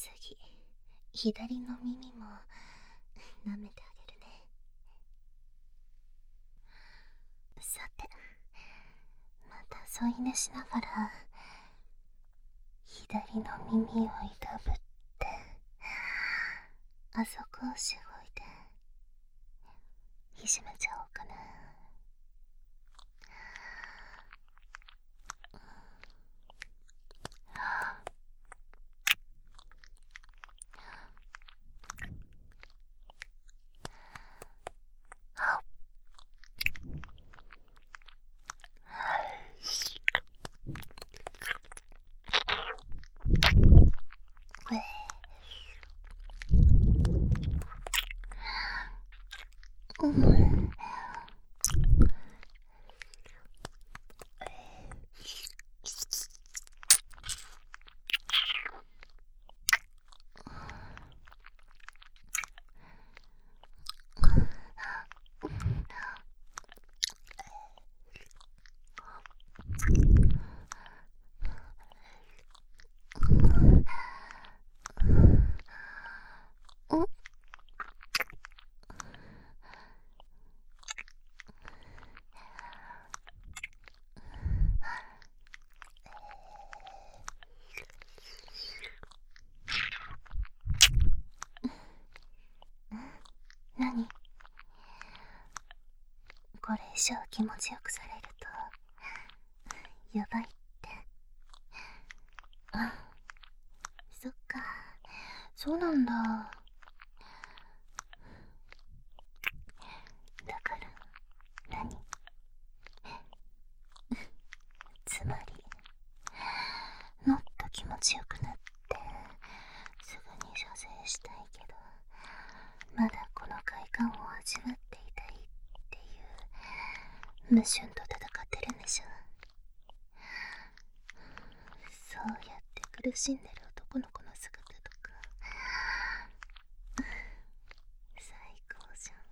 次、左の耳も舐めてあげるね。さて、また添い寝しながら左の耳をいたぶって、あそこをしごいていじめちゃおうかな。何？これ以上気持ちよくされるとやばいって。そっか、そうなんだ。だから何？つまりもっと気持ちよくなってすぐに射精したいけど、まだこの快感を味わっていたいっていう矛盾と戦ってるんでしょ。そうやって苦しんでる男の子の姿とか最高じゃん。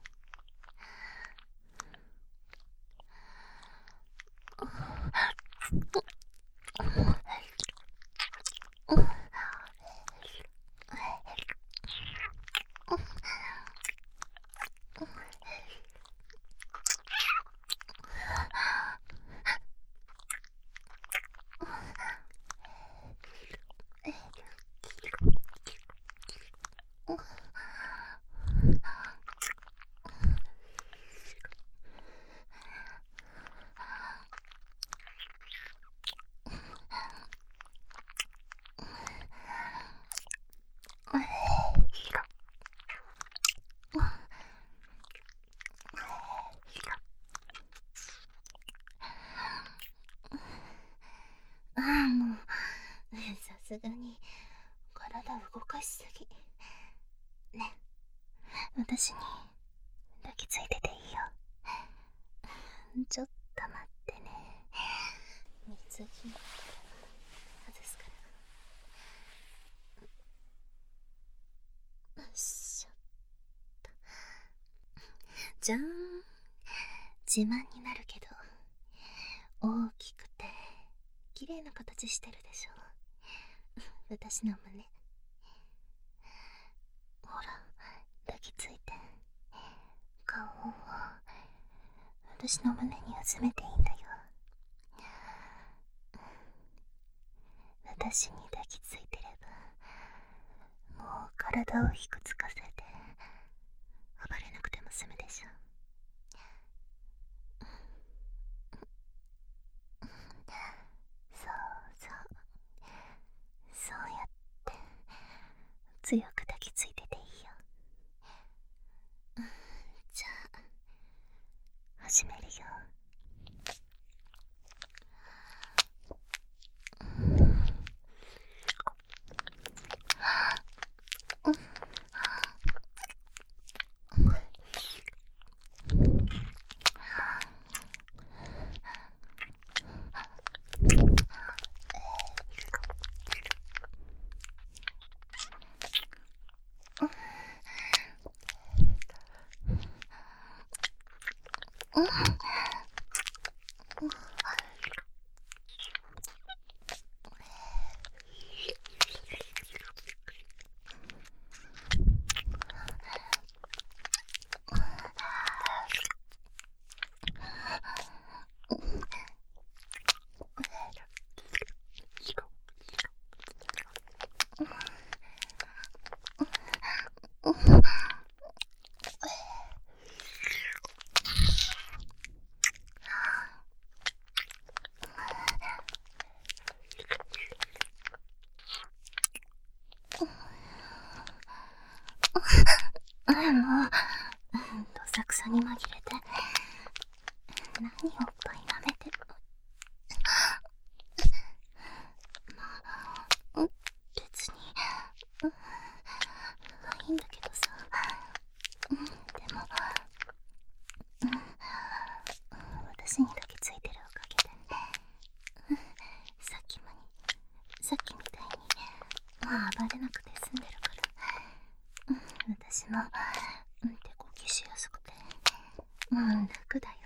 もうさすがに体動かしすぎね。私に抱きついてていいよ。ちょっと待ってね。水着外すから。よいしょっと。じゃーん。自慢になるけど大きくて綺麗な形してるでしょ。私の胸。ほら、抱きついて顔を私の胸にうずめていいんだよ。私に抱きついてればもう体をひくつかせて暴れなくても済むでしょ。そうそう、そうやって強く抱きついてていいよ。じゃあ始めるよ。 どさくさに紛れて何おっぱい舐めてるの。別にいいんだけどさ。でも私にだけついてるおかげでさっきみたいに暴れなくて済んでるから、私も手こきしやすくて楽だよ。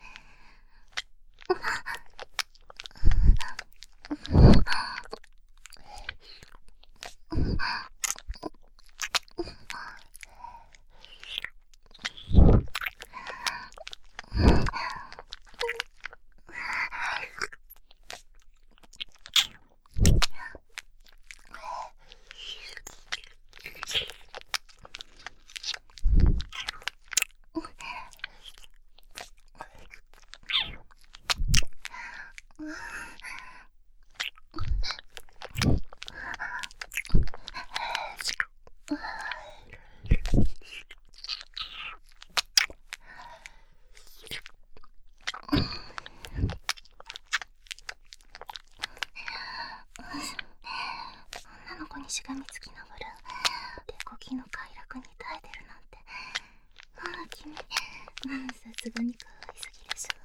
女の子にしがみつきながら手こきの快楽に耐えてるなんて、君さすがに可愛すぎでし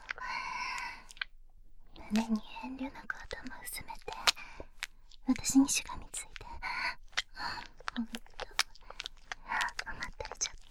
ょ。胸に遠慮なく頭をすめて私にしがみついてほんと甘ったれちゃって。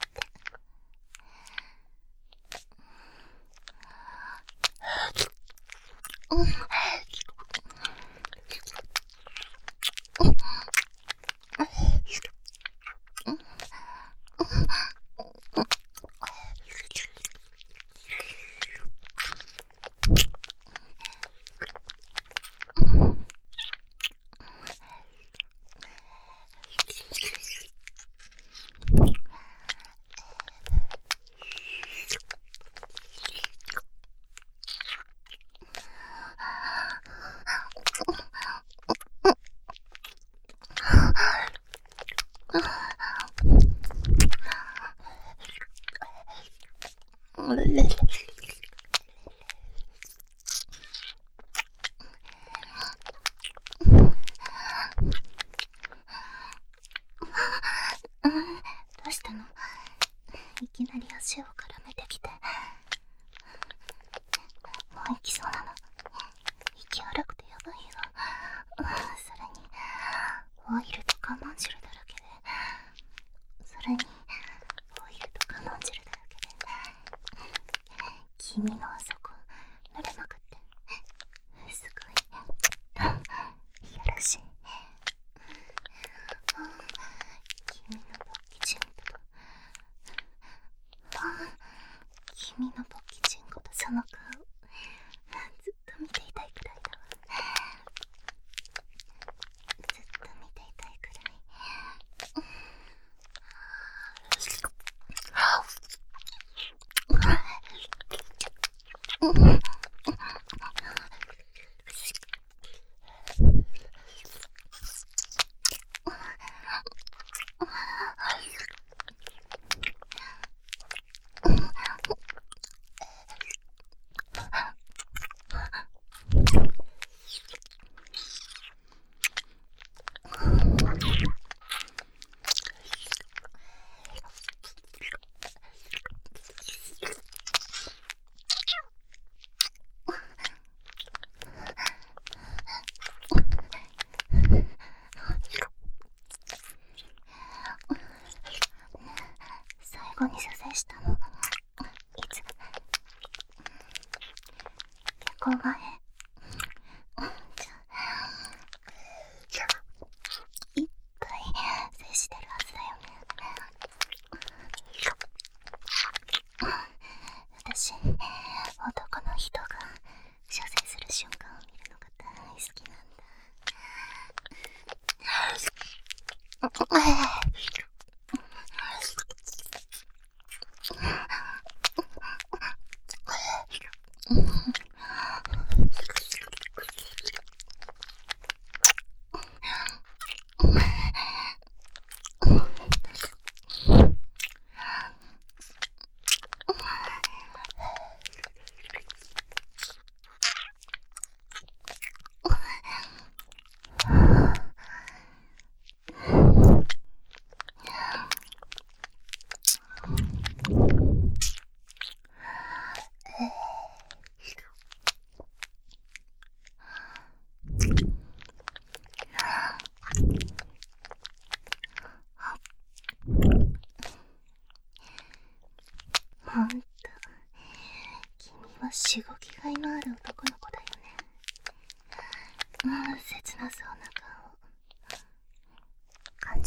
どうしたの？いきなり足を絡めてきて。もう行きそうなの。息荒くてやばいよ。それにオイルと我慢汁だらけで、君のあそこ濡れまくってすごいいやらしい。君のポッキチンコと君のポッキチンコとその顔ずっと見ていたいくらいだわ。ずっと見ていたいくらい。最後に射精したのいつ？結構前。じゃあいっぱい精してるはずだよね。私、男の人が射精する瞬間を見るのが大好きなんだ。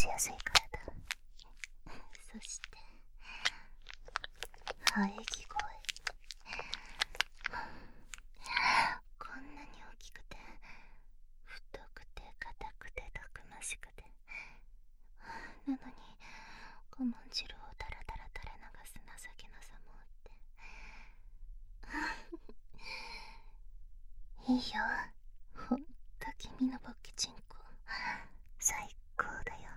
じやすいからだ。そして喘ぎ声、こんなに大きくて太くて硬くてたくましくて、なのにコモン汁をタラタラ垂れ流す情けなさもあっていいよ、ほんと君のボッケチンコ最高だよ。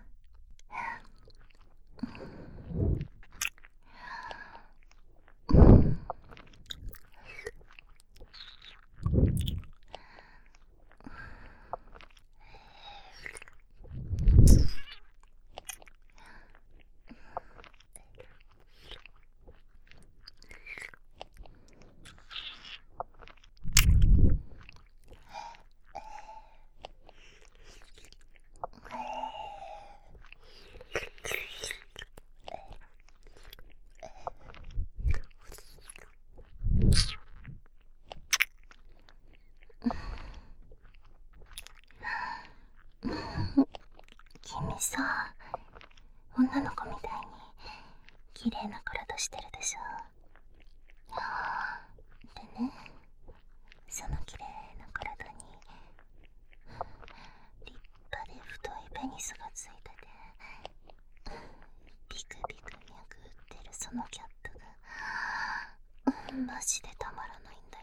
君さ、女の子みたいに綺麗な体してるでしょ。でね、その綺麗な体に立派で太いペニスがついてて、ビクビク脈打ってるそのキャットがマジでたまらないんだよ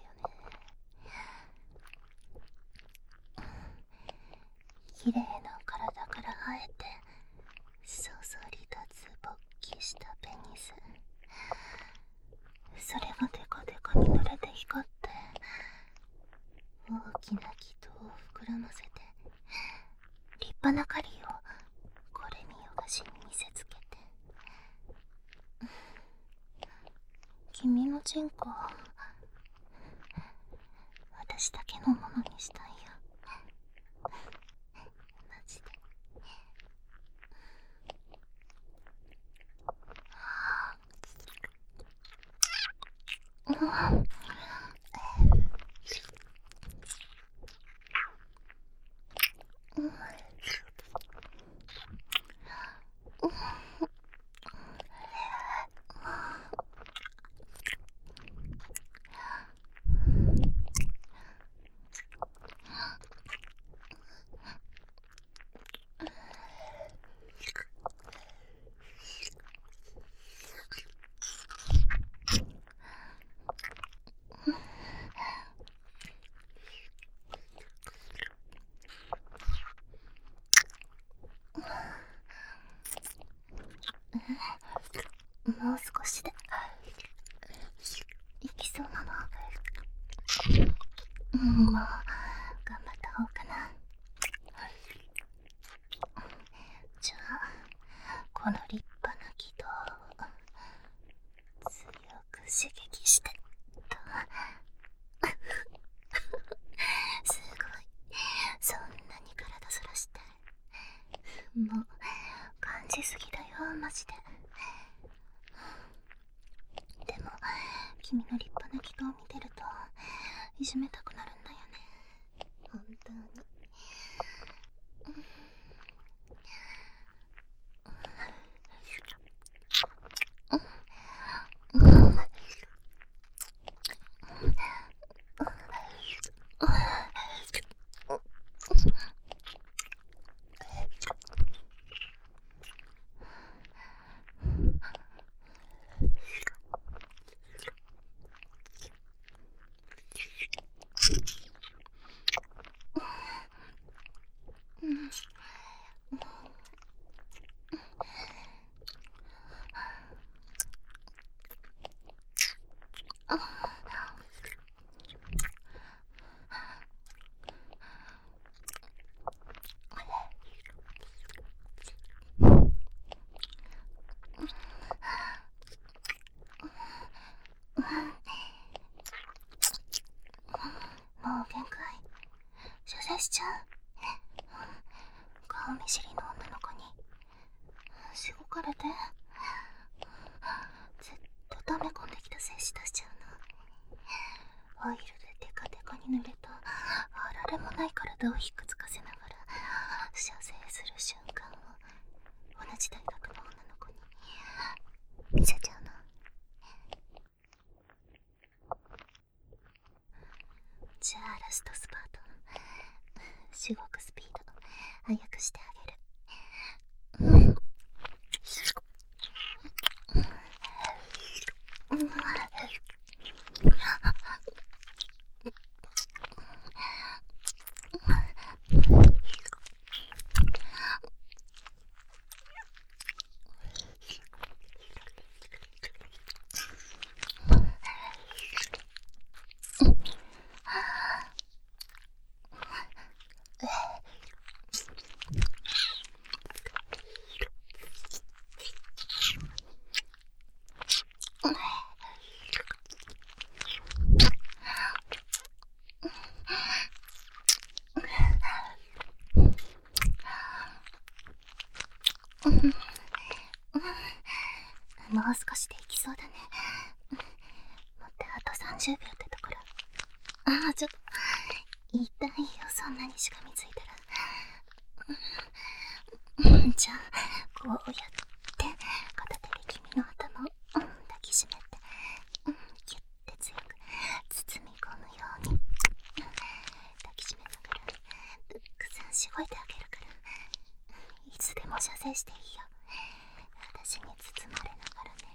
ね。綺麗な体からあえてそそり立つ勃起したペニス、それがデカデカに濡れて光って大きな気筒を膨らませて立派な狩りをこれ見よがしに見せつけて、君のチンコを私だけのものにしたいよ、マジで。もう少しでいきそうなの。もう頑張った方かな。じゃあこの立派な気筒を強く刺激してと。すごい、そんなに体そらして、もう感じすぎだよマジで。でも君の立派な気筒を見てるといじめたくなるんだよね、本当に。もう限界、射精しちゃう。顔見知りの女の子にしごかれてずっと溜め込んできた精子出しちゃうの。オイルでテカテカに濡れたあられもない体をひっくつかせながら射精する瞬間をじ大学の女の子に見せちゃうの。じゃあラストスパート、至極スピード速くしてあげる。もう少しでいきそうだね。もってあと30秒ってところ。ちょっと痛いよ、そんなにしがみついたら。じゃあこうやって片手で君の頭を抱きしめて、ギュッて強く包み込むように抱きしめながらたくさんしごいてあげるから、いつでも射精していいよ。私に包まれながらね。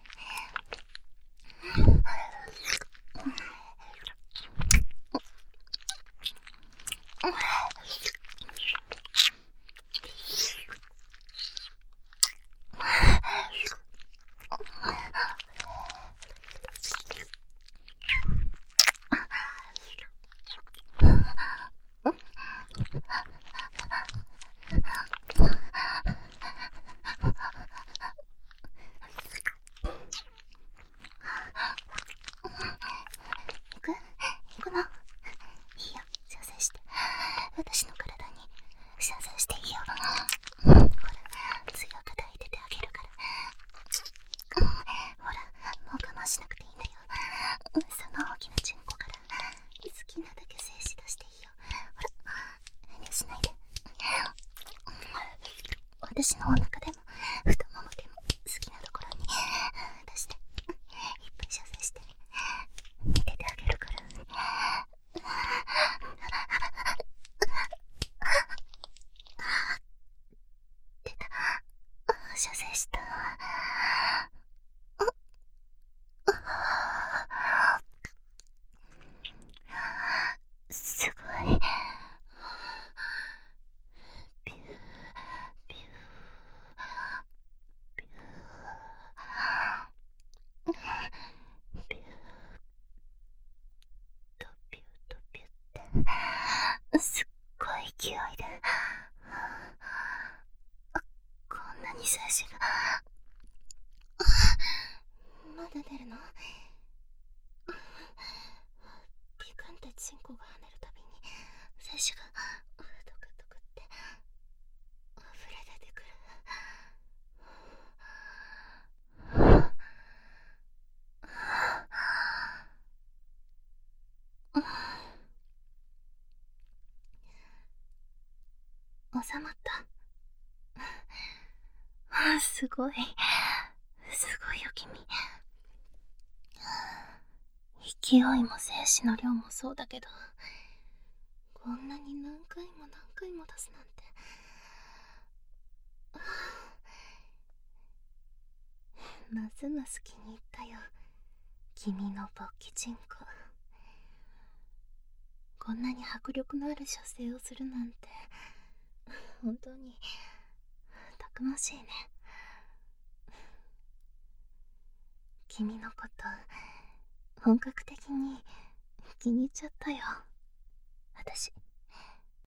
行くの？いいよ、射精して。私の体に射精していいよ。ほら、強く抱いててあげるから。ほら、もう我慢しなくていいんだよ。その大きなチンコから好きなだけ精子出していいよ。ほら、遠慮しないで。私のお腹でも太ももでも好きなところに出して、いっぱい射精して見ててあげるから。出た。射精した。すごい。ピューピューピューピューとピューとピューってすっごい勢いで、こんなに精子がまだ出るの？ピクンってチンコが跳ねるたびに精子がトクトクって溢れ出てくる。収まった。すごいよ君。勢いも精子の量もそうだけど、こんなに何回も何回も出すなんて。ますます気に入ったよ、君の勃起チンコ。こんなに迫力のある射精をするなんて本当にたくましいね。君のこと本格的に気に入っちゃったよ、私。